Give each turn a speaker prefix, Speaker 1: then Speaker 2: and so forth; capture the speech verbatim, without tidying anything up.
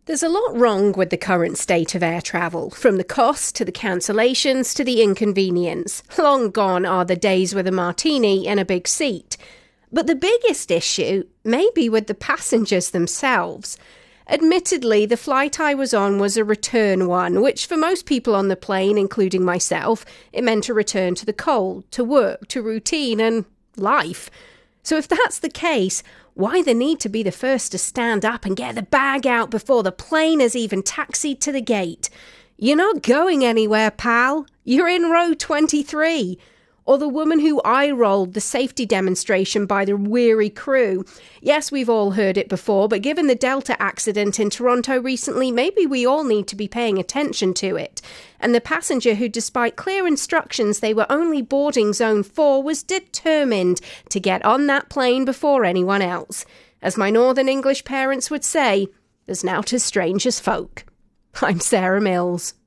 Speaker 1: There's a lot wrong with the current state of air travel, from the cost to the cancellations to the inconvenience. Long gone are the days with a martini and a big seat. But the biggest issue may be with the passengers themselves. Admittedly, the flight I was on was a return one, which for most people on the plane, including myself, it meant a return to the cold, to work, to routine and life. So if that's the case, why the need to be the first to stand up and get the bag out before the plane has even taxied to the gate? You're not going anywhere, pal. You're in row twenty-three. Or the woman who eye-rolled the safety demonstration by the weary crew. Yes, we've all heard it before, but given the Delta accident in Toronto recently, maybe we all need to be paying attention to it. And the passenger who, despite clear instructions they were only boarding zone four, was determined to get on that plane before anyone else. As my Northern English parents would say, there's nowt as strange as folk. I'm Sarah Mills.